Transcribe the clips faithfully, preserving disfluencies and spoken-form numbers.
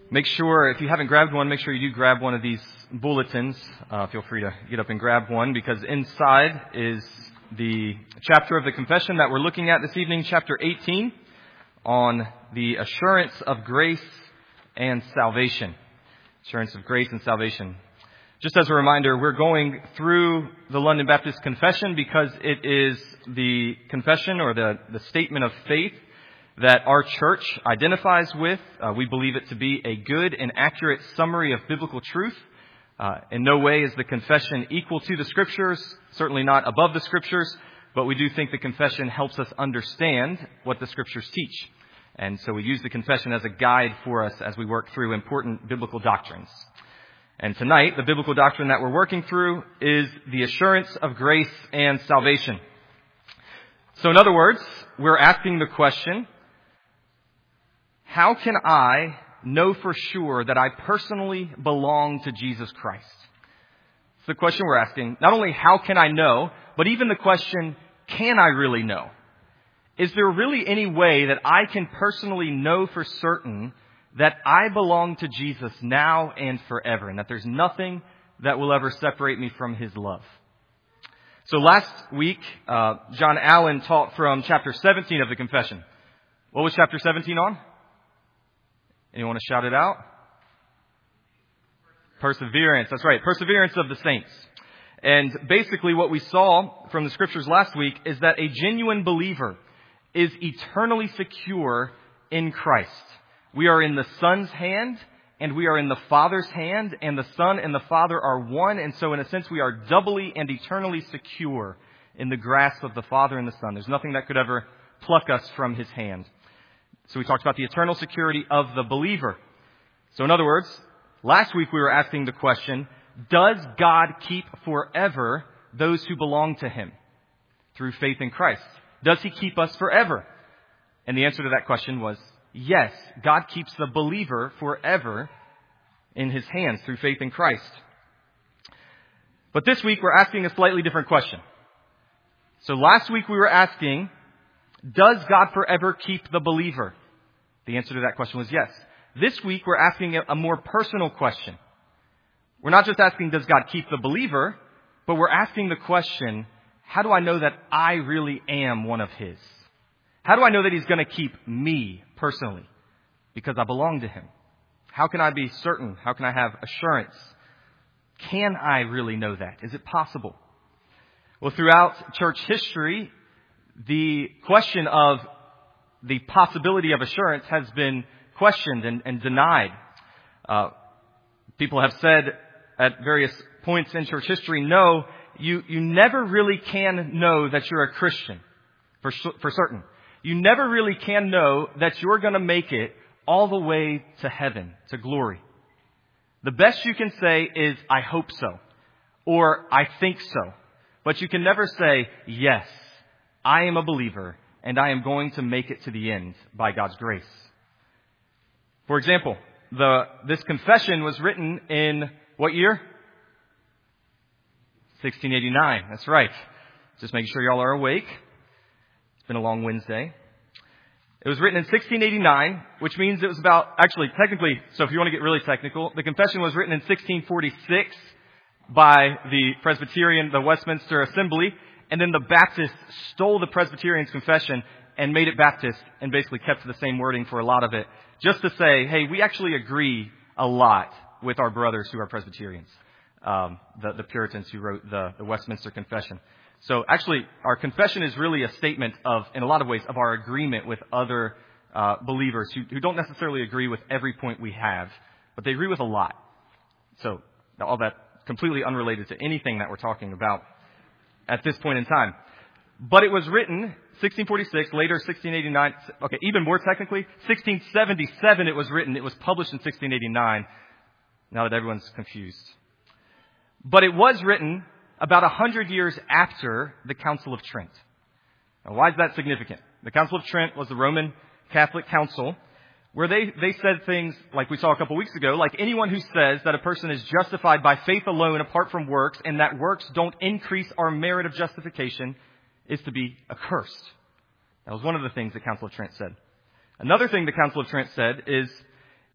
Make sure, if you haven't grabbed one, make sure you do grab one of these bulletins. Uh, feel free to get up and grab one, because inside is the chapter of the confession that we're looking at this evening, chapter eighteen, on the assurance of grace and salvation. Assurance of grace and salvation. Just as a reminder, we're going through the London Baptist Confession because it is the confession or the, the statement of faith that our church identifies with. Uh, we believe it to be a good and accurate summary of biblical truth. Uh, in no way is the confession equal to the Scriptures, certainly not above the Scriptures, but we do think the confession helps us understand what the Scriptures teach. And so we use the confession as a guide for us as we work through important biblical doctrines. And tonight, the biblical doctrine that we're working through is the assurance of grace and salvation. So in other words, we're asking the question, how can I know for sure that I personally belong to Jesus Christ? It's the question we're asking. Not only how can I know, but even the question, can I really know? Is there really any way that I can personally know for certain that I belong to Jesus now and forever, and that there's nothing that will ever separate me from His love? So last week, uh, John Allen taught from chapter seventeen of the confession. What was chapter seventeen on? Anyone want to shout it out? Perseverance. That's right. Perseverance of the saints. And basically what we saw from the Scriptures last week is that a genuine believer is eternally secure in Christ. We are in the Son's hand, and we are in the Father's hand, and the Son and the Father are one. And so in a sense, we are doubly and eternally secure in the grasp of the Father and the Son. There's nothing that could ever pluck us from His hand. So we talked about the eternal security of the believer. So in other words, last week we were asking the question, does God keep forever those who belong to Him through faith in Christ? Does He keep us forever? And the answer to that question was yes. God keeps the believer forever in His hands through faith in Christ. But this week we're asking a slightly different question. So last week we were asking, does God forever keep the believer? The answer to that question was yes. This week we're asking a more personal question. We're not just asking, does God keep the believer, but we're asking the question, how do I know that I really am one of His? How do I know that He's going to keep me personally? Because I belong to Him. How can I be certain? How can I have assurance? Can I really know that? Is it possible? Well, throughout church history, the question of the possibility of assurance has been questioned and, and denied. Uh, people have said at various points in church history, no, you, you never really can know that you're a Christian for, for certain. You never really can know that you're going to make it all the way to heaven, to glory. The best you can say is, I hope so, or I think so. But you can never say, yes, I am a believer, and I am going to make it to the end by God's grace. For example, the this confession was written in what year? sixteen eighty-nine. That's right. Just making sure y'all are awake. It's been a long Wednesday. It was written in sixteen eighty-nine, which means it was about, actually, technically, so if you want to get really technical, the confession was written in sixteen forty-six by the Presbyterian, the Westminster Assembly. And then the Baptists stole the Presbyterian's confession and made it Baptist and basically kept the same wording for a lot of it. Just to say, hey, we actually agree a lot with our brothers who are Presbyterians, um, the, the Puritans who wrote the, the Westminster Confession. So actually, our confession is really a statement of, in a lot of ways, of our agreement with other uh, believers who, who don't necessarily agree with every point we have, but they agree with a lot. So all that completely unrelated to anything that we're talking about at this point in time. But it was written sixteen forty-six, later sixteen eighty-nine. Okay, even more technically, sixteen seventy-seven it was written. It was published in sixteen eighty-nine. Now that everyone's confused. But it was written about a hundred years after the Council of Trent. Now, why is that significant? The Council of Trent was the Roman Catholic Council where they, they said things like we saw a couple weeks ago, like anyone who says that a person is justified by faith alone apart from works, and that works don't increase our merit of justification, is to be accursed. That was one of the things the Council of Trent said. Another thing the Council of Trent said is,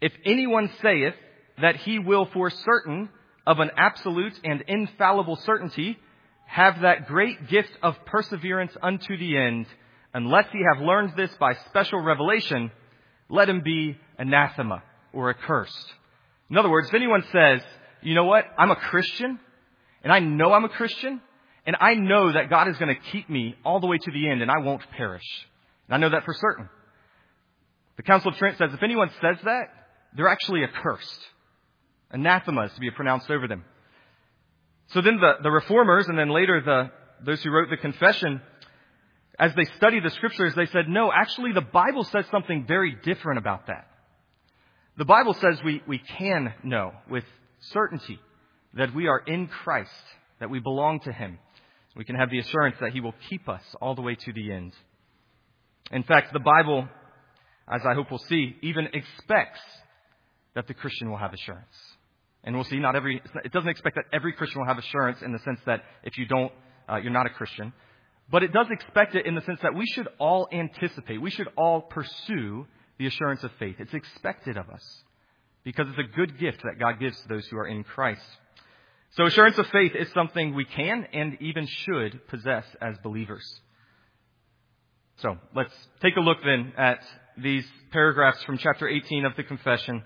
If anyone saith that he will for certain of an absolute and infallible certainty have that great gift of perseverance unto the end, unless he have learned this by special revelation, let him be anathema or accursed. In other words, if anyone says, you know what, I'm a Christian, and I know I'm a Christian, and I know that God is going to keep me all the way to the end, and I won't perish. And I know that for certain. The Council of Trent says if anyone says that, they're actually accursed. Anathema is to be pronounced over them. So then the, the reformers, and then later the those who wrote the confession, as they studied the scriptures, they said, no, actually the Bible says something very different about that. The Bible says we, we can know with certainty that we are in Christ, that we belong to Him. We can have the assurance that He will keep us all the way to the end. In fact, the Bible, as I hope we'll see, even expects that the Christian will have assurance. And we'll see, not every, it doesn't expect that every Christian will have assurance in the sense that if you don't, uh, you're not a Christian. But it does expect it in the sense that we should all anticipate, we should all pursue the assurance of faith. It's expected of us because it's a good gift that God gives to those who are in Christ. So assurance of faith is something we can and even should possess as believers. So let's take a look then at these paragraphs from chapter eighteen of the Confession.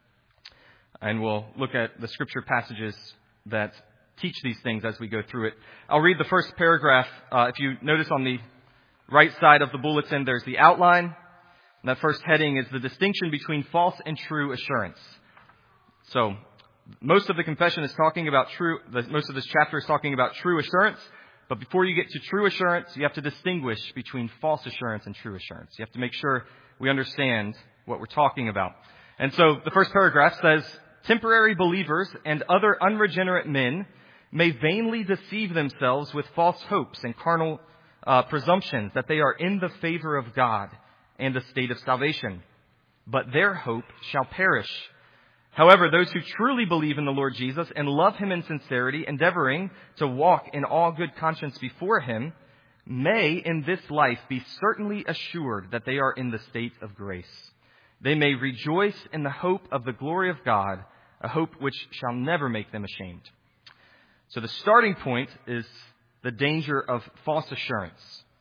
And we'll look at the scripture passages that teach these things as we go through it. I'll read the first paragraph. Uh, if you notice on the right side of the bulletin, there's the outline. And that first heading is the distinction between false and true assurance. So most of the confession is talking about true, the, most of this chapter is talking about true assurance. But before you get to true assurance, you have to distinguish between false assurance and true assurance. You have to make sure we understand what we're talking about. And so the first paragraph says, temporary believers and other unregenerate men may vainly deceive themselves with false hopes and carnal uh, presumptions that they are in the favor of God and the state of salvation. But their hope shall perish. However, those who truly believe in the Lord Jesus and love Him in sincerity, endeavoring to walk in all good conscience before Him, may in this life be certainly assured that they are in the state of grace. They may rejoice in the hope of the glory of God, a hope which shall never make them ashamed. So the starting point is the danger of false assurance.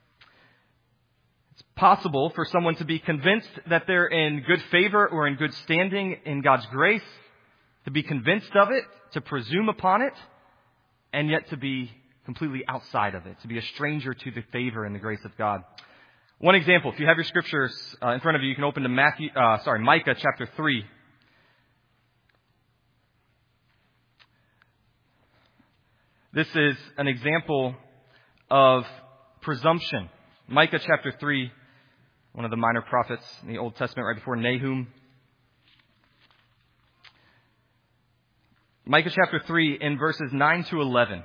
It's possible for someone to be convinced that they're in good favor or in good standing in God's grace, to be convinced of it, to presume upon it, and yet to be completely outside of it, to be a stranger to the favor and the grace of God. One example, if you have your scriptures uh, in front of you, you can open to Matthew, uh, sorry, Micah chapter three. This is an example of presumption. Micah chapter three, one of the minor prophets in the Old Testament, right before Nahum. Micah chapter three in verses nine to eleven.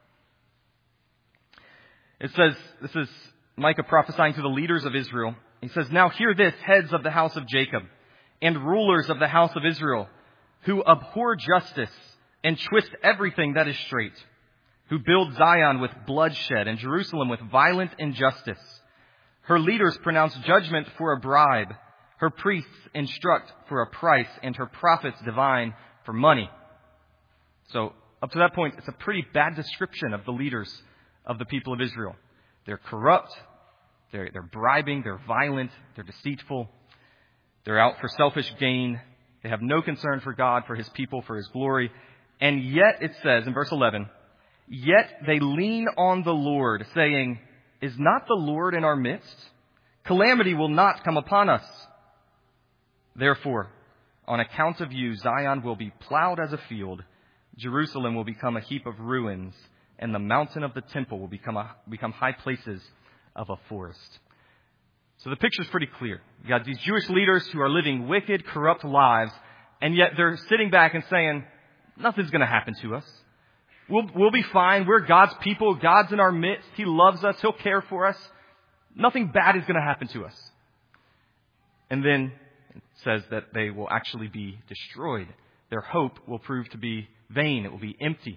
It says, this is Micah prophesying to the leaders of Israel. He says, now hear this, heads of the house of Jacob and rulers of the house of Israel, who abhor justice and twist everything that is straight, who build Zion with bloodshed and Jerusalem with violent injustice. Her leaders pronounce judgment for a bribe. Her priests instruct for a price, and her prophets divine for money. So up to that point, it's a pretty bad description of the leaders of the people of Israel. They're corrupt, they're, they're bribing, they're violent, they're deceitful, they're out for selfish gain, they have no concern for God, for His people, for His glory. And yet, it says in verse eleven, yet they lean on the Lord, saying, is not the Lord in our midst? Calamity will not come upon us. Therefore, on account of you, Zion will be plowed as a field, Jerusalem will become a heap of ruins, and the mountain of the temple will become a, become high places of a forest. So the picture's pretty clear. You got these Jewish leaders who are living wicked, corrupt lives, and yet they're sitting back and saying, nothing's going to happen to us. We'll, we'll be fine. We're God's people. God's in our midst. He loves us. He'll care for us. Nothing bad is going to happen to us. And then it says that they will actually be destroyed. Their hope will prove to be vain. It will be empty.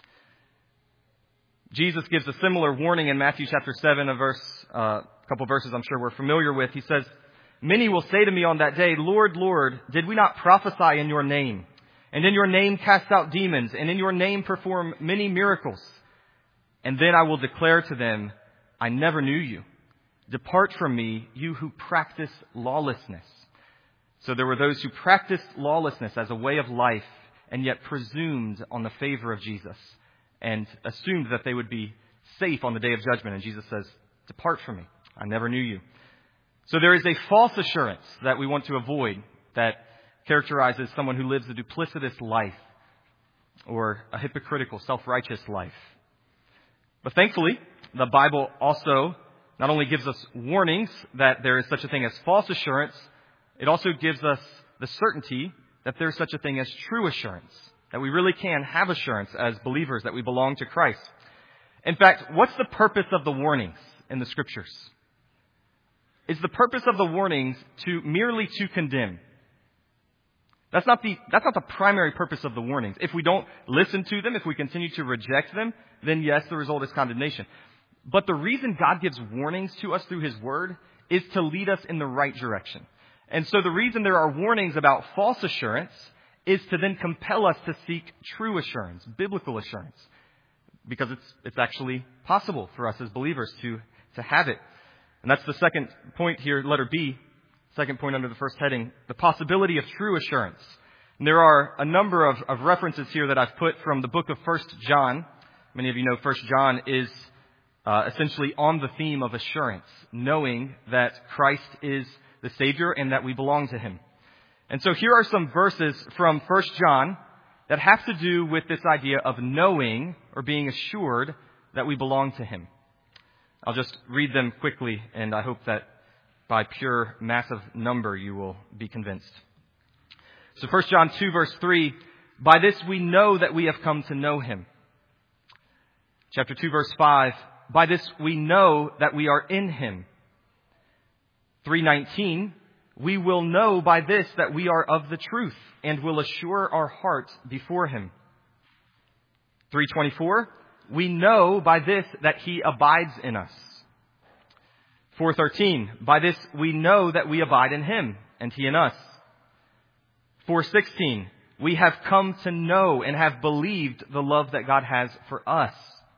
Jesus gives a similar warning in Matthew chapter seven, a verse, uh, a couple verses I'm sure we're familiar with. He says, Many will say to me on that day, Lord, Lord, did we not prophesy in your name? And in your name cast out demons, and in your name perform many miracles? And then I will declare to them, I never knew you. Depart from me, you who practice lawlessness. So there were those who practiced lawlessness as a way of life and yet presumed on the favor of Jesus and assumed that they would be safe on the day of judgment. And Jesus says, depart from me. I never knew you. So there is a false assurance that we want to avoid that characterizes someone who lives a duplicitous life or a hypocritical, self-righteous life. But thankfully, the Bible also not only gives us warnings that there is such a thing as false assurance, it also gives us the certainty that there is such a thing as true assurance, that we really can have assurance as believers that we belong to Christ. In fact, what's the purpose of the warnings in the Scriptures? Is the purpose of the warnings to merely to condemn? That's not the, that's not the primary purpose of the warnings. If we don't listen to them, if we continue to reject them, then yes, the result is condemnation. But the reason God gives warnings to us through His Word is to lead us in the right direction. And so the reason there are warnings about false assurance is to then compel us to seek true assurance, biblical assurance. Because it's, it's actually possible for us as believers to, to have it. And that's the second point here, letter B, second point under the first heading, the possibility of true assurance. And there are a number of, of references here that I've put from the book of First John. Many of you know First John is uh, essentially on the theme of assurance, knowing that Christ is the Savior and that we belong to Him. And so here are some verses from First John that have to do with this idea of knowing or being assured that we belong to Him. I'll just read them quickly, and I hope that by pure massive number you will be convinced. So First John two verse three, by this we know that we have come to know Him. Chapter two verse five, by this we know that we are in Him. three nineteen, we will know by this that we are of the truth and will assure our hearts before Him. three twenty-four, we know by this that He abides in us. four thirteen, by this we know that we abide in Him and He in us. four sixteen, we have come to know and have believed the love that God has for us.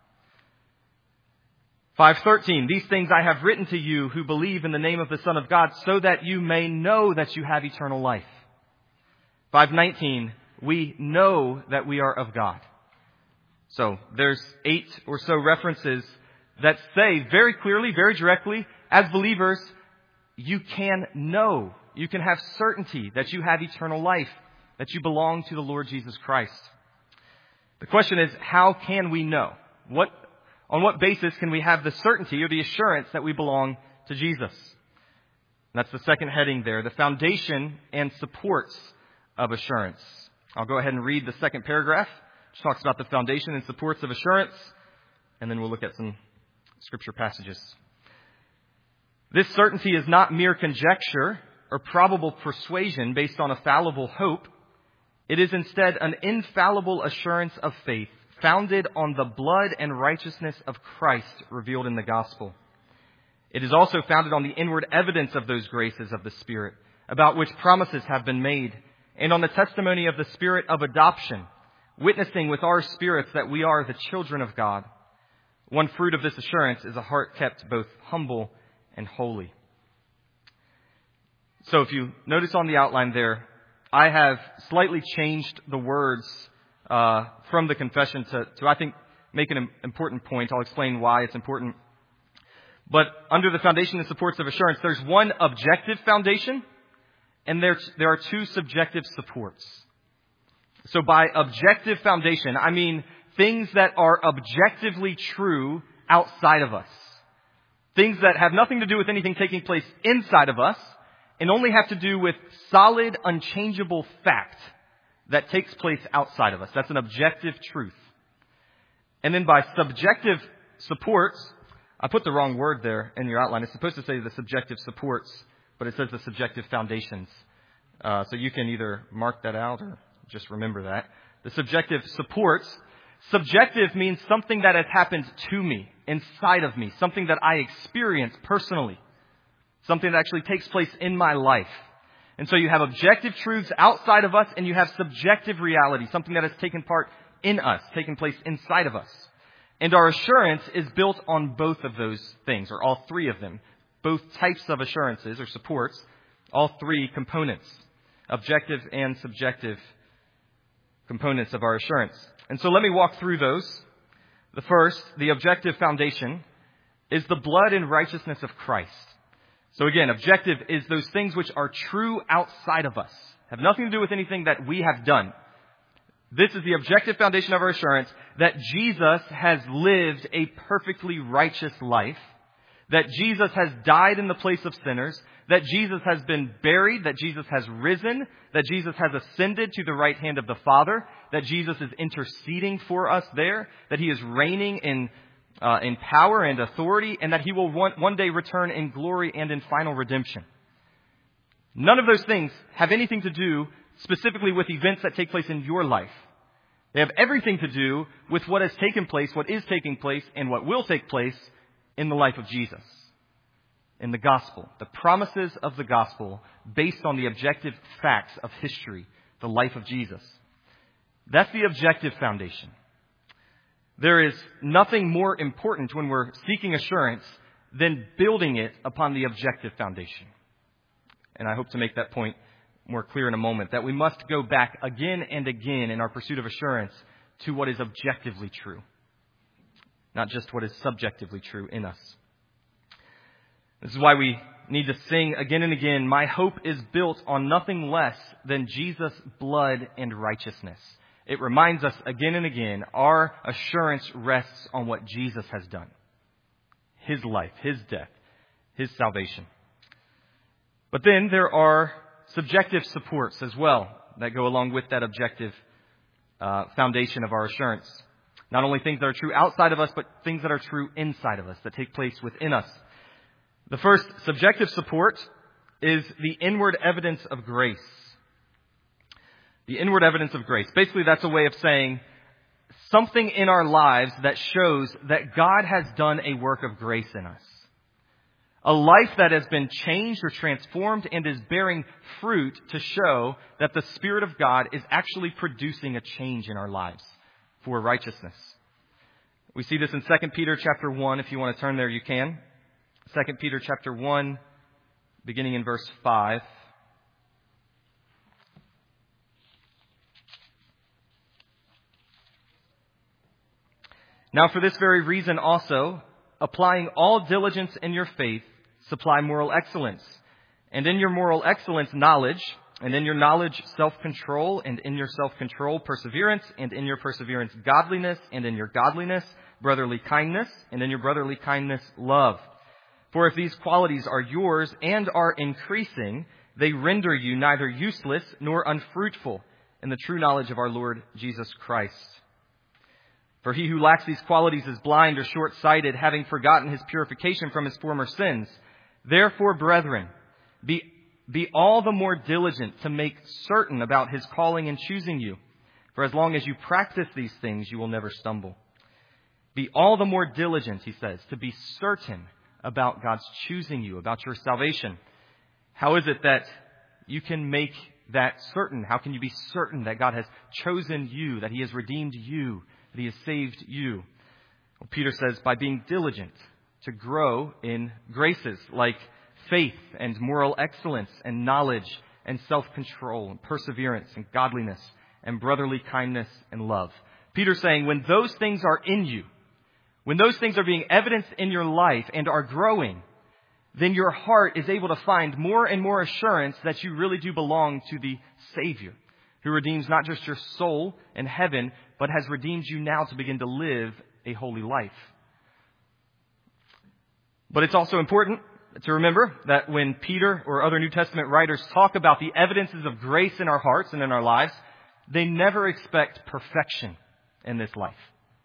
five thirteen, these things I have written to you who believe in the name of the Son of God, so that you may know that you have eternal life. five nineteen, we know that we are of God. So there's eight or so references that say very clearly, very directly, as believers, you can know, you can have certainty that you have eternal life, that you belong to the Lord Jesus Christ. The question is, how can we know? What On what basis can we have the certainty or the assurance that we belong to Jesus? And that's the second heading there, the foundation and supports of assurance. I'll go ahead and read the second paragraph, which talks about the foundation and supports of assurance, and then we'll look at some scripture passages. This certainty is not mere conjecture or probable persuasion based on a fallible hope. It is instead an infallible assurance of faith, founded on the blood and righteousness of Christ revealed in the gospel. It is also founded on the inward evidence of those graces of the Spirit, about which promises have been made, and on the testimony of the Spirit of adoption, witnessing with our spirits that we are the children of God. One fruit of this assurance is a heart kept both humble and holy. So if you notice on the outline there, I have slightly changed the words Uh, from the confession to, to, I think, make an important point. I'll explain why it's important. But under the foundation and supports of assurance, there's one objective foundation, and there, there are two subjective supports. So by objective foundation, I mean things that are objectively true outside of us. Things that have nothing to do with anything taking place inside of us, and only have to do with solid, unchangeable fact that takes place outside of us. That's an objective truth. And then by subjective supports, I put the wrong word there in your outline. It's supposed to say the subjective supports, but it says the subjective foundations. Uh, so you can either mark that out or just remember that. The subjective supports. Subjective means something that has happened to me, inside of me, something that I experience personally. something that actually takes place in my life. And so you have objective truths outside of us, and you have subjective reality, something that has taken part in us, taken place inside of us. And our assurance is built on both of those things, or all three of them. Both types of assurances or supports, all three components, objective and subjective components of our assurance. And so let me walk through those. The first, the objective foundation, is the blood and righteousness of Christ. So again, objective is those things which are true outside of us, have nothing to do with anything that we have done. This is the objective foundation of our assurance, that Jesus has lived a perfectly righteous life, that Jesus has died in the place of sinners, that Jesus has been buried, that Jesus has risen, that Jesus has ascended to the right hand of the Father, that Jesus is interceding for us there, that he is reigning in uh, in power and authority, and that he will one, one day return in glory and in final redemption. None of those things have anything to do specifically with events that take place in your life. They have everything to do with what has taken place, what is taking place, and what will take place in the life of Jesus. In the gospel, the promises of the gospel based on the objective facts of history, the life of Jesus. That's the objective foundation. There is nothing more important when we're seeking assurance than building it upon the objective foundation. And I hope to make that point more clear in a moment, that we must go back again and again in our pursuit of assurance to what is objectively true, not just what is subjectively true in us. This is why we need to sing again and again, my hope is built on nothing less than Jesus' blood and righteousness. It reminds us again and again, our assurance rests on what Jesus has done. His life, his death, his salvation. But then there are subjective supports as well that go along with that objective uh, foundation of our assurance. Not only things that are true outside of us, but things that are true inside of us, that take place within us. The first subjective support is the inward evidence of grace. The inward evidence of grace. Basically, that's a way of saying something in our lives that shows that God has done a work of grace in us. A life that has been changed or transformed and is bearing fruit to show that the Spirit of God is actually producing a change in our lives for righteousness. We see this in Second Peter chapter one. If you want to turn there, you can. Second Peter chapter one, beginning in verse five. Now for this very reason also, applying all diligence in your faith, supply moral excellence. And in your moral excellence, knowledge. And in your knowledge, self-control. And in your self-control, perseverance. And in your perseverance, godliness. And in your godliness, brotherly kindness. And in your brotherly kindness, love. For if these qualities are yours and are increasing, they render you neither useless nor unfruitful in the true knowledge of our Lord Jesus Christ. For he who lacks these qualities is blind or short-sighted, having forgotten his purification from his former sins. Therefore, brethren, be, be all the more diligent to make certain about his calling and choosing you. For as long as you practice these things, you will never stumble. Be all the more diligent, he says, to be certain about God's choosing you, about your salvation. How is it that you can make that certain? How can you be certain that God has chosen you, that he has redeemed you, that he has saved you? Well, Peter says, by being diligent to grow in graces like faith and moral excellence and knowledge and self-control and perseverance and godliness and brotherly kindness and love. Peter's saying when those things are in you, when those things are being evidenced in your life and are growing, then your heart is able to find more and more assurance that you really do belong to the Savior, who redeems not just your soul in heaven, but has redeemed you now to begin to live a holy life. But it's also important to remember that when Peter or other New Testament writers talk about the evidences of grace in our hearts and in our lives, they never expect perfection in this life.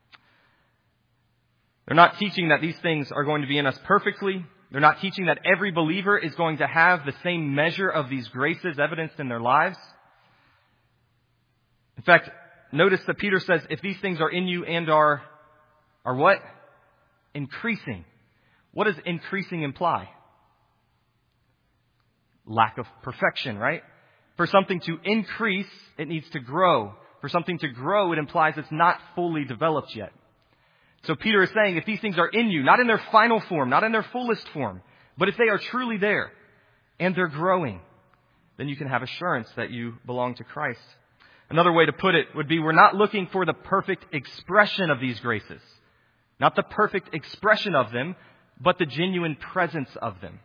They're not teaching that these things are going to be in us perfectly. They're not teaching that every believer is going to have the same measure of these graces evidenced in their lives. In fact, notice that Peter says, if these things are in you and are, are what? Increasing. What does increasing imply? lack of perfection, right? For something to increase, it needs to grow. For something to grow, it implies it's not fully developed yet. So Peter is saying if these things are in you, not in their final form, not in their fullest form, but if they are truly there and they're growing, then you can have assurance that you belong to Christ. Another way to put it would be we're not looking for the perfect expression of these graces. Not the perfect expression of them, but the genuine presence of them.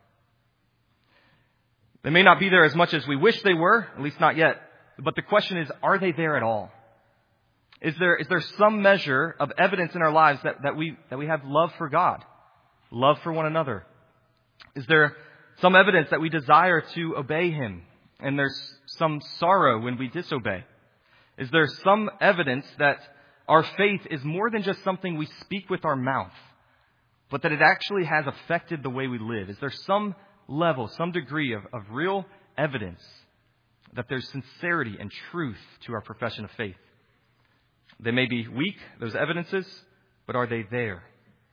They may not be there as much as we wish they were, at least not yet. But the question is, are they there at all? Is there is there some measure of evidence in our lives that, that we that we have love for God, love for one another? Is there some evidence that we desire to obey Him, and there's some sorrow when we disobey? Is there some evidence that our faith is more than just something we speak with our mouth, but that it actually has affected the way we live? Is there some level, some degree of, of real evidence that there's sincerity and truth to our profession of faith? They may be weak, those evidences, but are they there?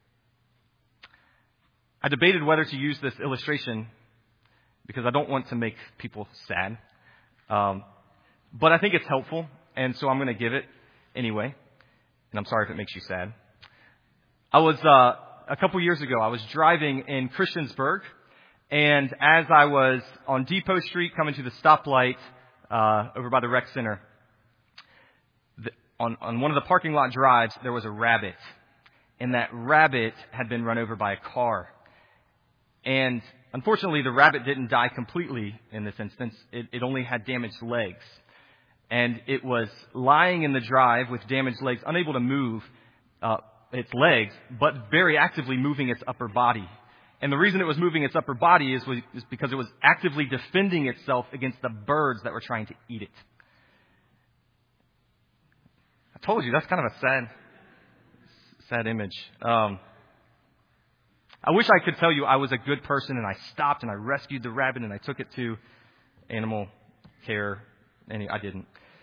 I debated whether to use this illustration because I don't want to make people sad. Um, but I think it's helpful, and so I'm going to give it anyway. And I'm sorry if it makes you sad. I was, uh, a couple years ago, I was driving in Christiansburg, and as I was on Depot Street coming to the stoplight uh, over by the rec center, the, on, on one of the parking lot drives, there was a rabbit. And that rabbit had been run over by a car. And unfortunately, the rabbit didn't die completely in this instance. It, it only had damaged legs. And it was lying in the drive with damaged legs, unable to move uh, its legs, but very actively moving its upper body. And the reason it was moving its upper body is, was, is because it was actively defending itself against the birds that were trying to eat it. I told you, that's kind of a sad, sad image. Um, I wish I could tell you I was a good person and I stopped and I rescued the rabbit and I took it to animal care. And I didn't.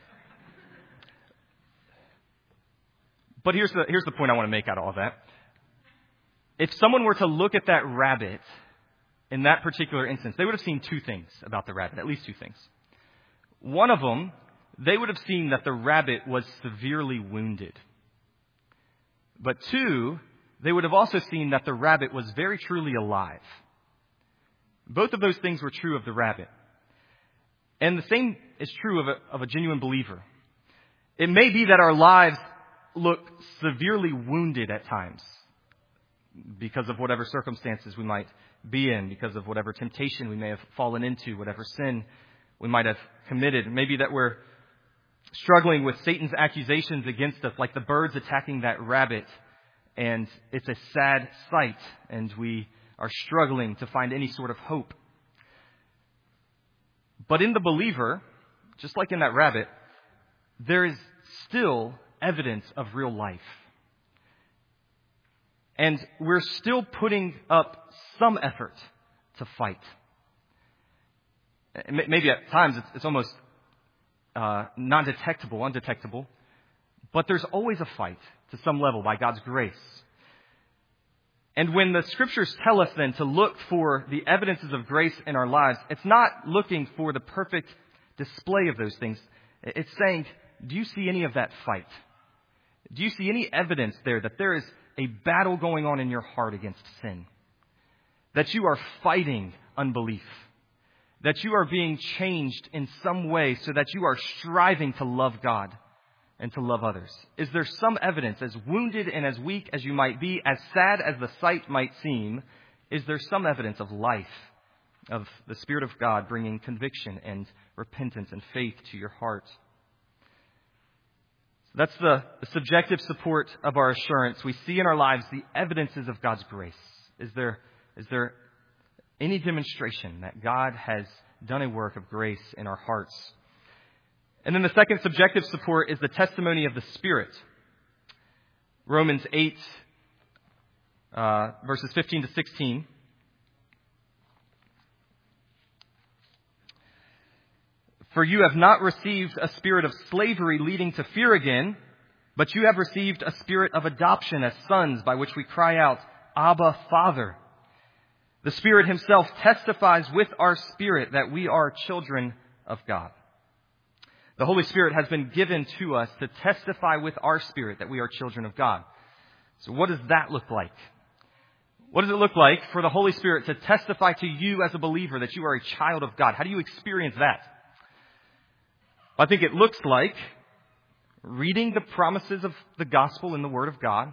But here's the, here's the point I want to make out of all that. If someone were to look at that rabbit in that particular instance, they would have seen two things about the rabbit, at least two things. One of them, they would have seen that the rabbit was severely wounded. But two, they would have also seen that the rabbit was very truly alive. Both of those things were true of the rabbit. And the same is true of a, of a genuine believer. It may be that our lives look severely wounded at times because of whatever circumstances we might be in, because of whatever temptation we may have fallen into, whatever sin we might have committed. Maybe that we're struggling with Satan's accusations against us, like the birds attacking that rabbit, and it's a sad sight, and we are struggling to find any sort of hope. But in the believer, just like in that rabbit, there is still evidence of real life. And we're still putting up some effort to fight. Maybe at times it's, it's almost uh, non-detectable, undetectable. But there's always a fight to some level by God's grace. And when the Scriptures tell us then to look for the evidences of grace in our lives, it's not looking for the perfect display of those things. It's saying, do you see any of that fight? Do you see any evidence there that there is a battle going on in your heart against sin? That you are fighting unbelief? That you are being changed in some way so that you are striving to love God and to love others? Is there some evidence, as wounded and as weak as you might be, as sad as the sight might seem, is there some evidence of life, of the Spirit of God bringing conviction and repentance and faith to your heart? That's the, the subjective support of our assurance. We see in our lives the evidences of God's grace. Is there, is there any demonstration that God has done a work of grace in our hearts? And then the second subjective support is the testimony of the Spirit. Romans eight, uh, verses fifteen to sixteen. For you have not received a spirit of slavery leading to fear again, but you have received a spirit of adoption as sons, by which we cry out, Abba, Father. The Spirit himself testifies with our spirit that we are children of God. The Holy Spirit has been given to us to testify with our spirit that we are children of God. So what does that look like? What does it look like for the Holy Spirit to testify to you as a believer that you are a child of God? How do you experience that? I think it looks like reading the promises of the gospel in the Word of God.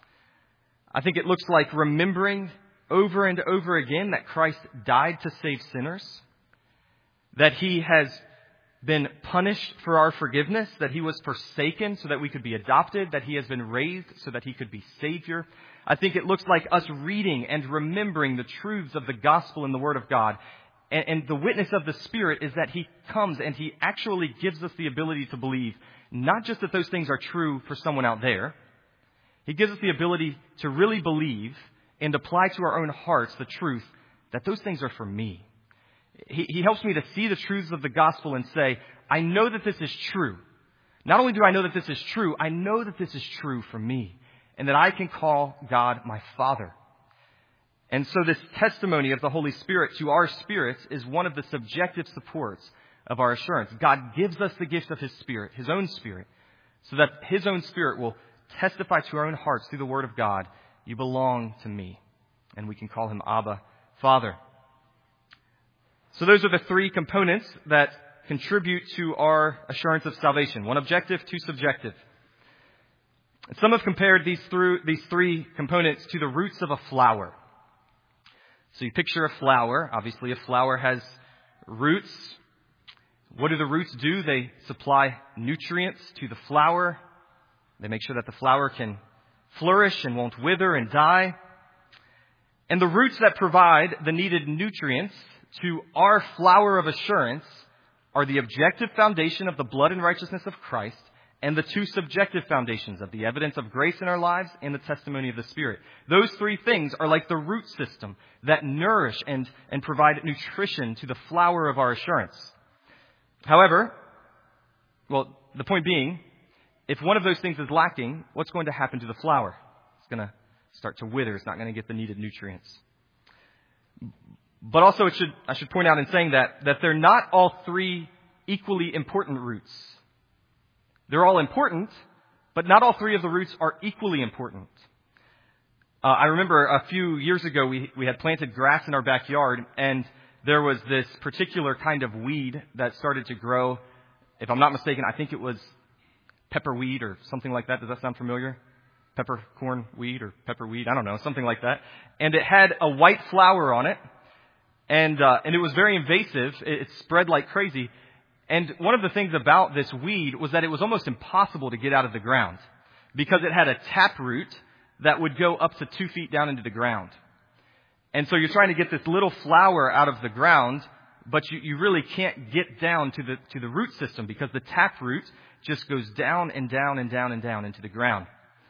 I think it looks like remembering over and over again that Christ died to save sinners, that he has been punished for our forgiveness, that he was forsaken so that we could be adopted, that he has been raised so that he could be Savior. I think it looks like us reading and remembering the truths of the gospel in the Word of God. And, and the witness of the Spirit is that he comes and he actually gives us the ability to believe, not just that those things are true for someone out there. He gives us the ability to really believe and apply to our own hearts the truth that those things are for me. He, he helps me to see the truths of the gospel and say, I know that this is true. Not only do I know that this is true, I know that this is true for me and that I can call God my Father. And so this testimony of the Holy Spirit to our spirits is one of the subjective supports of our assurance. God gives us the gift of his Spirit, his own Spirit, so that his own Spirit will testify to our own hearts through the Word of God, you belong to me. And we can call him Abba, Father. So those are the three components that contribute to our assurance of salvation. One objective, two subjective. Some have compared these through these three components to the roots of a flower. So you picture a flower. Obviously, a flower has roots. What do the roots do? They supply nutrients to the flower. They make sure that the flower can flourish and won't wither and die. And the roots that provide the needed nutrients to our flower of assurance are the objective foundation of the blood and righteousness of Christ and the two subjective foundations of the evidence of grace in our lives and the testimony of the Spirit. Those three things are like the root system that nourish and, and provide nutrition to the flower of our assurance. However, well, the point being, if one of those things is lacking, what's going to happen to the flower? It's going to start to wither. It's not going to get the needed nutrients. But also, it should, I should point out in saying that, that they're not all three equally important roots. They're all important, but not all three of the roots are equally important. Uh, I remember a few years ago, we, we had planted grass in our backyard, and there was this particular kind of weed that started to grow. If I'm not mistaken, I think it was pepperweed or something like that. Does that sound familiar? Peppercorn weed or pepperweed? I don't know, something like that. And it had a white flower on it, and uh, and it was very invasive. It, it spread like crazy. And one of the things about this weed was that it was almost impossible to get out of the ground because it had a taproot that would go up to two feet down into the ground. And so you're trying to get this little flower out of the ground, but you, you really can't get down to the to the root system because the taproot just goes down and down and down and down into the ground.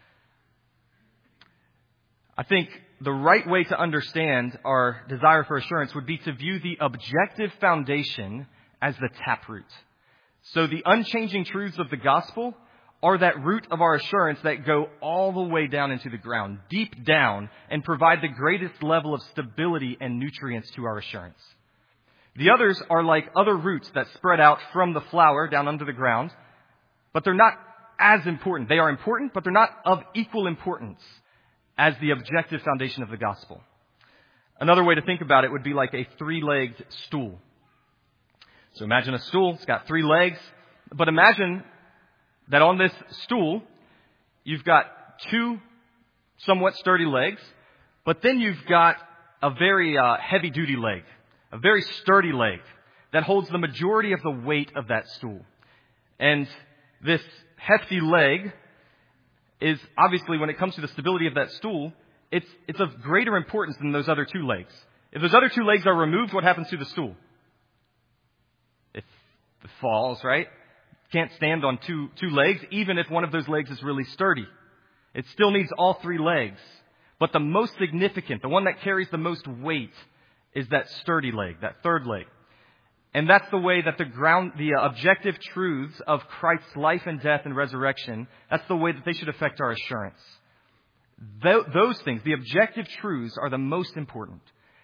I think the right way to understand our desire for assurance would be to view the objective foundation as the taproot. So the unchanging truths of the gospel are that root of our assurance that go all the way down into the ground, deep down, and provide the greatest level of stability and nutrients to our assurance. The others are like other roots that spread out from the flower down under the ground, but they're not as important. They are important, but they're not of equal importance as the objective foundation of the gospel. Another way to think about it would be like a three-legged stool. So imagine a stool. It's got three legs. But imagine that on this stool, you've got two somewhat sturdy legs, but then you've got a very uh, heavy-duty leg, a very sturdy leg that holds the majority of the weight of that stool. And this hefty leg is obviously, when it comes to the stability of that stool, it's it's of greater importance than those other two legs. If those other two legs are removed, what happens to the stool? It, it falls, right? Can't stand on two two legs, even if one of those legs is really sturdy. It still needs all three legs. But the most significant, the one that carries the most weight, is that sturdy leg, that third leg. And that's the way that the ground, the objective truths of Christ's life and death and resurrection, that's the way that they should affect our assurance. Th- those things, the objective truths, are the most important.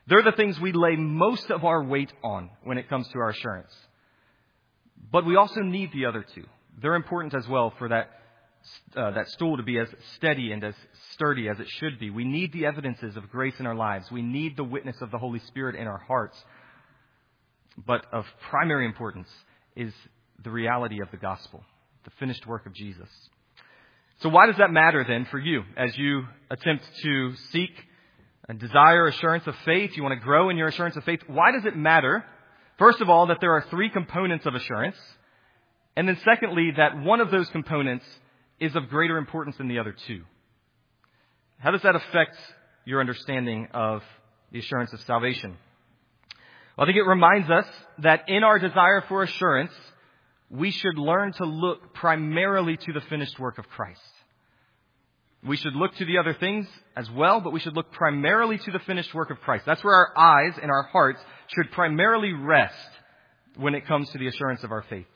They're the things we lay most of our weight on when it comes to our assurance. But we also need the other two. They're important as well for that uh, that stool to be as steady and as sturdy as it should be. We need the evidences of grace in our lives. We need the witness of the Holy Spirit in our hearts. But of primary importance is the reality of the gospel, the finished work of Jesus. So why does that matter then for you as you attempt to seek and desire assurance of faith? You want to grow in your assurance of faith. Why does it matter? First of all, that there are three components of assurance. And then secondly, that one of those components is of greater importance than the other two. How does that affect your understanding of the assurance of salvation? Well, I think it reminds us that in our desire for assurance, we should learn to look primarily to the finished work of Christ. We should look to the other things as well, but we should look primarily to the finished work of Christ. That's where our eyes and our hearts should primarily rest when it comes to the assurance of our faith.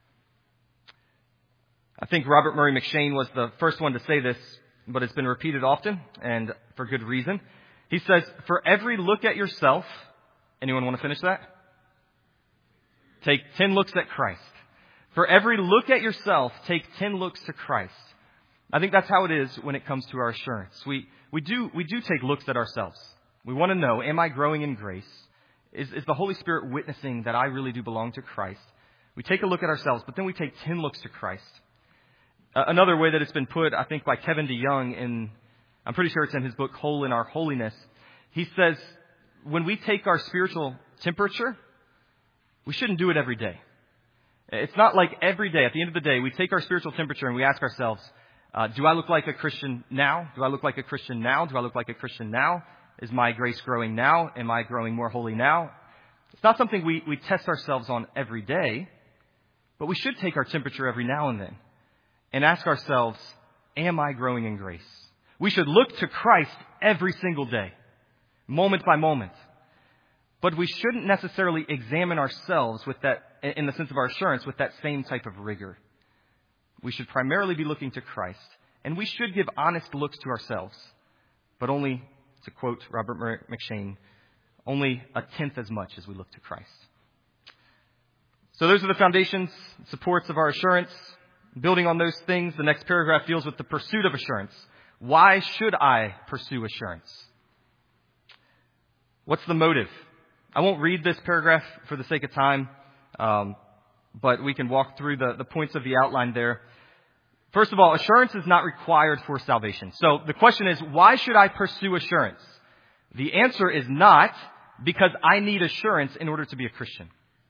I think Robert Murray McCheyne was the first one to say this, but it's been repeated often and for good reason. He says, for every look at yourself, anyone want to finish that? Take ten looks at Christ. For every look at yourself, take ten looks to Christ. I think that's how it is when it comes to our assurance. We we do we do take looks at ourselves. We want to know, am I growing in grace? Is, is the Holy Spirit witnessing that I really do belong to Christ? We take a look at ourselves, but then we take ten looks to Christ. Uh, another way that it's been put, I think, by Kevin DeYoung, in, I'm pretty sure it's in his book, Whole in Our Holiness. He says, when we take our spiritual temperature, we shouldn't do it every day. It's not like every day, at the end of the day, we take our spiritual temperature and we ask ourselves, uh, do I look like a Christian now? Do I look like a Christian now? Do I look like a Christian now? Is my grace growing now? Am I growing more holy now? It's not something we, we test ourselves on every day, but we should take our temperature every now and then and ask ourselves, am I growing in grace? We should look to Christ every single day, moment by moment. But we shouldn't necessarily examine ourselves with that, in the sense of our assurance, with that same type of rigor. We should primarily be looking to Christ, and we should give honest looks to ourselves, but only, to quote Robert McCheyne, only a tenth as much as we look to Christ. So those are the foundations, supports of our assurance. Building on those things, the next paragraph deals with the pursuit of assurance. Why should I pursue assurance? What's the motive? I won't read this paragraph for the sake of time, um, but we can walk through the, the points of the outline there. First of all, assurance is not required for salvation. So the question is, why should I pursue assurance? The answer is not because I need assurance in order to be a Christian.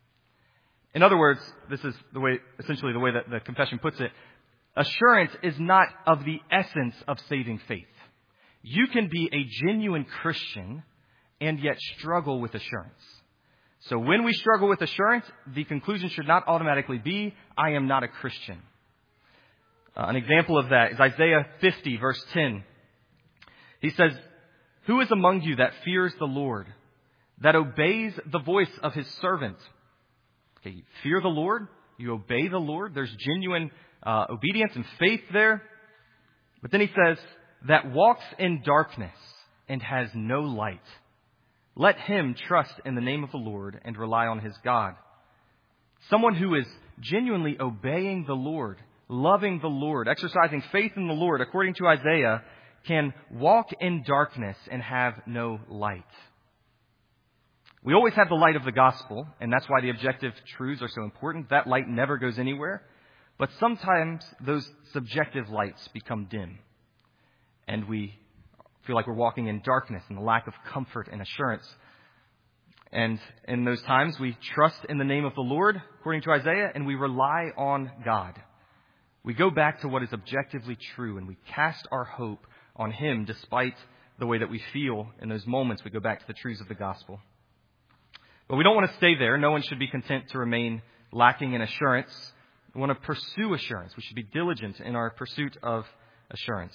In other words, this is the way, essentially the way that the confession puts it. Assurance is not of the essence of saving faith. You can be a genuine Christian and yet struggle with assurance. So when we struggle with assurance, the conclusion should not automatically be, I am not a Christian. Uh, an example of that is Isaiah fifty, verse ten. He says, who is among you that fears the Lord, that obeys the voice of his servant? Okay, you fear the Lord, you obey the Lord. There's genuine uh, obedience and faith there. But then he says, that walks in darkness and has no light. Let him trust in the name of the Lord and rely on his God. Someone who is genuinely obeying the Lord, loving the Lord, exercising faith in the Lord, according to Isaiah, can walk in darkness and have no light. We always have the light of the gospel, and that's why the objective truths are so important. That light never goes anywhere. But sometimes those subjective lights become dim, and we feel like we're walking in darkness and the lack of comfort and assurance. And in those times, we trust in the name of the Lord, according to Isaiah, and we rely on God. We go back to what is objectively true, and we cast our hope on Him despite the way that we feel in those moments. We go back to the truths of the gospel. But we don't want to stay there. No one should be content to remain lacking in assurance. We want to pursue assurance. We should be diligent in our pursuit of assurance.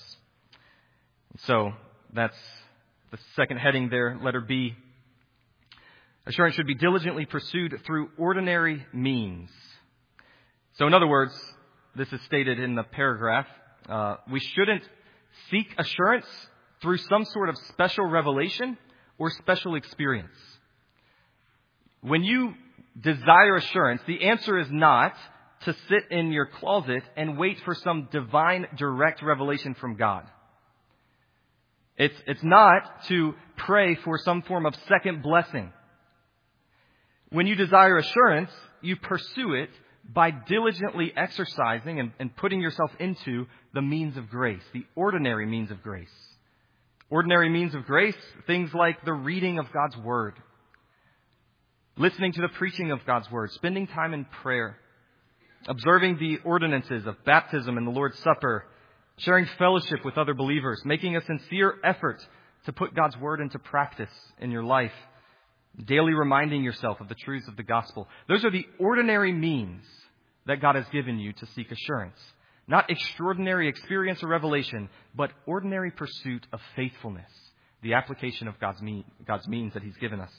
So that's the second heading there, letter B. Assurance should be diligently pursued through ordinary means. So in other words, this is stated in the paragraph, uh, we shouldn't seek assurance through some sort of special revelation or special experience. When you desire assurance, the answer is not to sit in your closet and wait for some divine direct revelation from God. It's, it's not to pray for some form of second blessing. When you desire assurance, you pursue it by diligently exercising and, and putting yourself into the means of grace, the ordinary means of grace. Ordinary means of grace, things like the reading of God's Word, listening to the preaching of God's Word, spending time in prayer, observing the ordinances of baptism and the Lord's Supper, sharing fellowship with other believers, making a sincere effort to put God's Word into practice in your life, daily reminding yourself of the truths of the gospel. Those are the ordinary means that God has given you to seek assurance. Not extraordinary experience or revelation, but ordinary pursuit of faithfulness, the application of God's, mean, God's means that He's given us.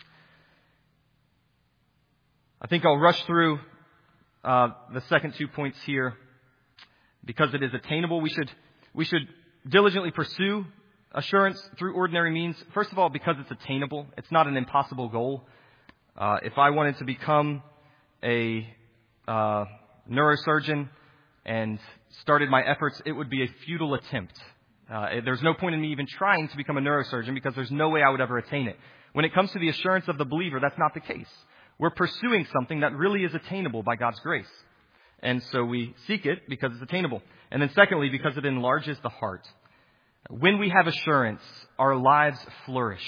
I think I'll rush through uh, the second two points here. Because it is attainable, we should we should diligently pursue assurance through ordinary means. First of all, because it's attainable. It's not an impossible goal. Uh, if I wanted to become a uh, neurosurgeon and started my efforts, it would be a futile attempt. Uh, there's no point in me even trying to become a neurosurgeon because there's no way I would ever attain it. When it comes to the assurance of the believer, that's not the case. We're pursuing something that really is attainable by God's grace. And so we seek it because it's attainable. And then secondly, because it enlarges the heart. When we have assurance, our lives flourish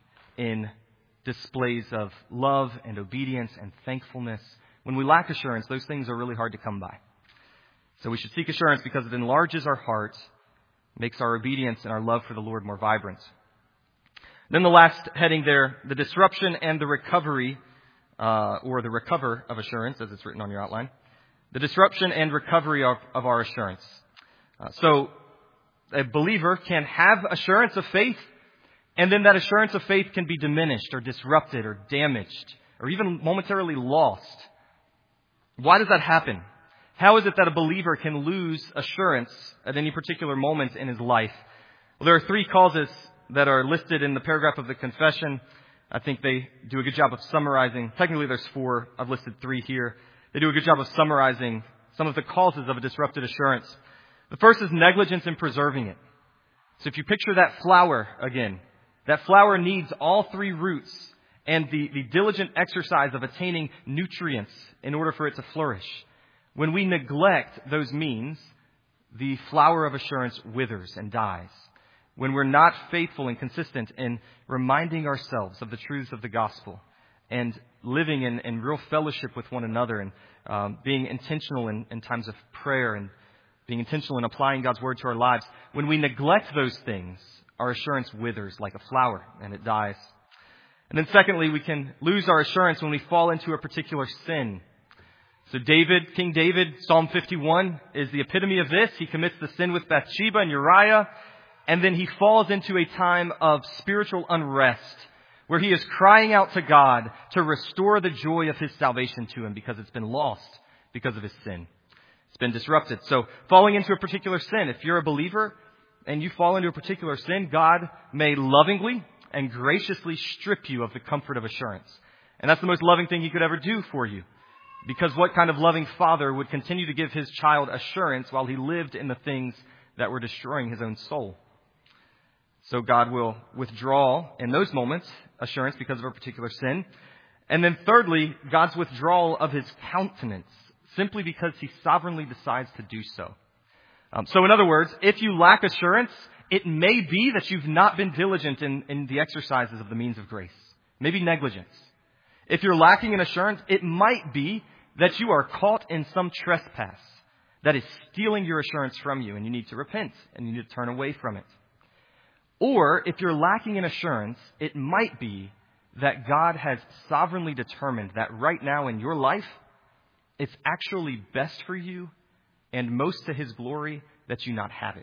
in displays of love and obedience and thankfulness. When we lack assurance, those things are really hard to come by. So we should seek assurance because it enlarges our heart, makes our obedience and our love for the Lord more vibrant. Then the last heading there, the disruption and the recovery, uh, or the recover of assurance, as it's written on your outline. The disruption and recovery of, of our assurance. Uh, so a believer can have assurance of faith, and then that assurance of faith can be diminished or disrupted or damaged or even momentarily lost. Why does that happen? How is it that a believer can lose assurance at any particular moment in his life? Well, there are three causes that are listed in the paragraph of the confession. I think they do a good job of summarizing. Technically, there's four. I've listed three here. They do a good job of summarizing some of the causes of a disrupted assurance. The first is negligence in preserving it. So if you picture that flower again, that flower needs all three roots and the, the diligent exercise of attaining nutrients in order for it to flourish. When we neglect those means, the flower of assurance withers and dies. When we're not faithful and consistent in reminding ourselves of the truths of the gospel, and living in, in real fellowship with one another, and um, being intentional in, in times of prayer, and being intentional in applying God's Word to our lives. When we neglect those things, our assurance withers like a flower and it dies. And then secondly, we can lose our assurance when we fall into a particular sin. So David, King David, Psalm fifty-one is the epitome of this. He commits the sin with Bathsheba and Uriah, and then he falls into a time of spiritual unrest, where he is crying out to God to restore the joy of his salvation to him because it's been lost because of his sin. It's been disrupted. So falling into a particular sin, if you're a believer and you fall into a particular sin, God may lovingly and graciously strip you of the comfort of assurance. And that's the most loving thing He could ever do for you. Because what kind of loving father would continue to give his child assurance while he lived in the things that were destroying his own soul? So God will withdraw in those moments assurance because of a particular sin. And then thirdly, God's withdrawal of His countenance simply because He sovereignly decides to do so. Um, so in other words, if you lack assurance, it may be that you've not been diligent in, in the exercises of the means of grace. Maybe negligence. If you're lacking in assurance, it might be that you are caught in some trespass that is stealing your assurance from you, and you need to repent and you need to turn away from it. Or if you're lacking in assurance, it might be that God has sovereignly determined that right now in your life, it's actually best for you and most to His glory that you not have it.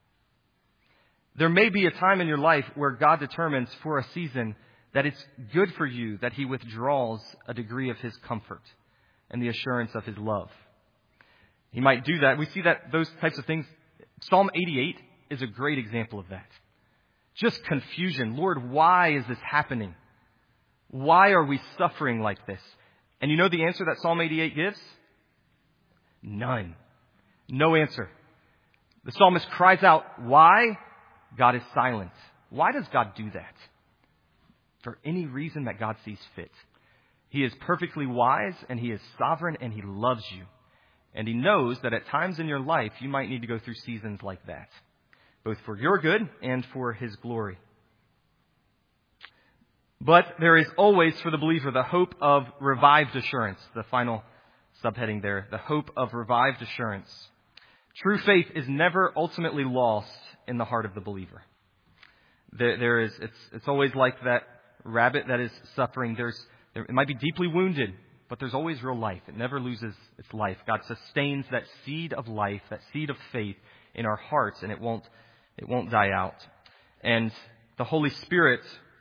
There may be a time in your life where God determines for a season that it's good for you that He withdraws a degree of His comfort and the assurance of His love. He might do that. We see that those types of things. Psalm eighty-eight is a great example of that. just confusion. Lord, why is this happening? Why are we suffering like this? And you know the answer that Psalm eighty-eight gives? None. No answer. The psalmist cries out, why? God is silent. Why does God do that? For any reason that God sees fit. He is perfectly wise, and He is sovereign, and He loves you. And He knows that at times in your life, you might need to go through seasons like that, both for your good and for His glory. But there is always for the believer the hope of revived assurance, the final subheading there, the hope of revived assurance. True faith is never ultimately lost in the heart of the believer. There, there is, it's, it's always like that rabbit that is suffering. There's, there, it might be deeply wounded, but there's always real life. It never loses its life. God sustains that seed of life, that seed of faith in our hearts, and it won't, it won't die out. And the Holy Spirit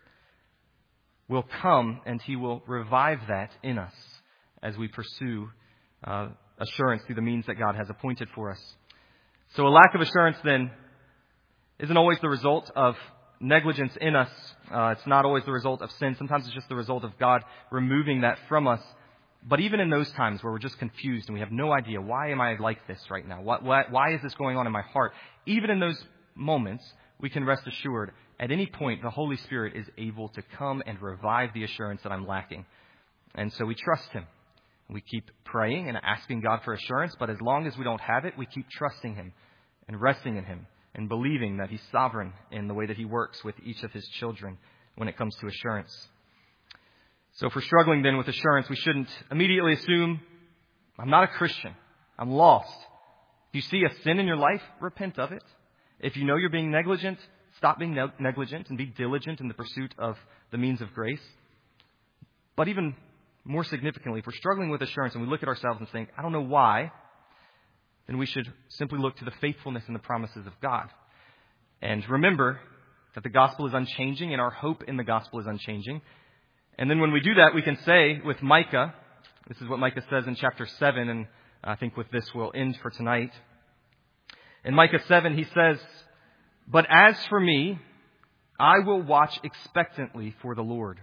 will come, and He will revive that in us as we pursue uh, assurance through the means that God has appointed for us. So a lack of assurance, then, isn't always the result of negligence in us. Uh, it's not always the result of sin. Sometimes it's just the result of God removing that from us. But even in those times where we're just confused and we have no idea, why am I like this right now? Why, why, why is this going on in my heart? Even in those moments, we can rest assured at any point the Holy Spirit is able to come and revive the assurance that I'm lacking. And so we trust Him. We keep praying and asking God for assurance, but as long as we don't have it, we keep trusting Him and resting in Him and believing that He's sovereign in the way that He works with each of His children when it comes to assurance. So if we're struggling then with assurance, we shouldn't immediately assume, I'm not a Christian. I'm lost. If you see a sin in your life, repent of it. If you know you're being negligent, stop being ne- negligent and be diligent in the pursuit of the means of grace. But even more significantly, if we're struggling with assurance and we look at ourselves and think, I don't know why, then we should simply look to the faithfulness and the promises of God. And remember that the gospel is unchanging and our hope in the gospel is unchanging. And then when we do that, we can say with Micah, this is what Micah says in chapter seven, and I think with this we'll end for tonight. In Micah seven, he says, but as for me, I will watch expectantly for the Lord.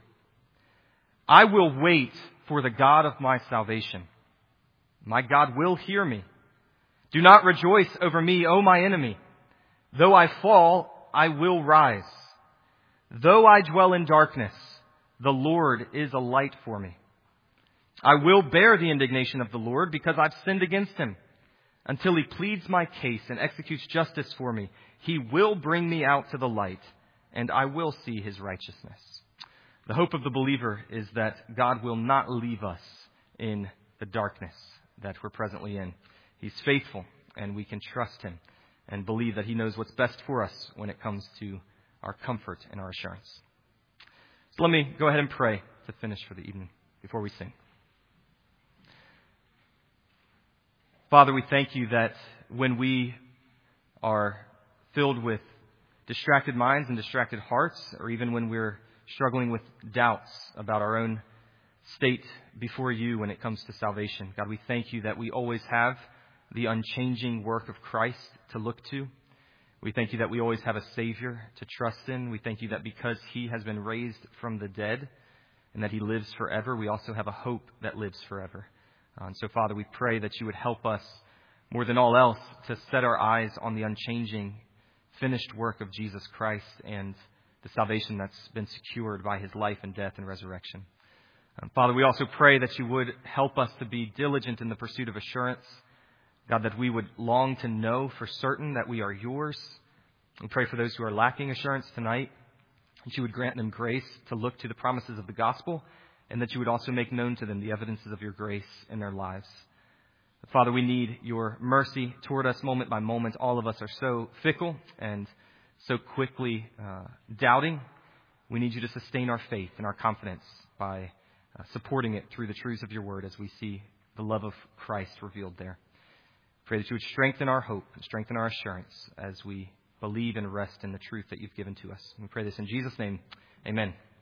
I will wait for the God of my salvation. My God will hear me. Do not rejoice over me, O my enemy. Though I fall, I will rise. Though I dwell in darkness, the Lord is a light for me. I will bear the indignation of the Lord because I've sinned against Him. Until He pleads my case and executes justice for me, He will bring me out to the light, and I will see His righteousness. The hope of the believer is that God will not leave us in the darkness that we're presently in. He's faithful, and we can trust Him and believe that He knows what's best for us when it comes to our comfort and our assurance. So let me go ahead and pray to finish for the evening before we sing. Father, we thank You that when we are filled with distracted minds and distracted hearts, or even when we're struggling with doubts about our own state before You when it comes to salvation, God, we thank You that we always have the unchanging work of Christ to look to. We thank You that we always have a Savior to trust in. We thank You that because He has been raised from the dead and that He lives forever, we also have a hope that lives forever. Uh, and so, Father, we pray that You would help us more than all else to set our eyes on the unchanging, finished work of Jesus Christ and the salvation that's been secured by His life and death and resurrection. Um, Father, we also pray that You would help us to be diligent in the pursuit of assurance. God, that we would long to know for certain that we are Yours. We pray for those who are lacking assurance tonight, that You would grant them grace to look to the promises of the gospel, and that You would also make known to them the evidences of Your grace in their lives. Father, we need Your mercy toward us moment by moment. All of us are so fickle and so quickly uh, doubting. We need You to sustain our faith and our confidence by uh, supporting it through the truths of Your word as we see the love of Christ revealed there. Pray that You would strengthen our hope and strengthen our assurance as we believe and rest in the truth that You've given to us. We pray this in Jesus' name. Amen.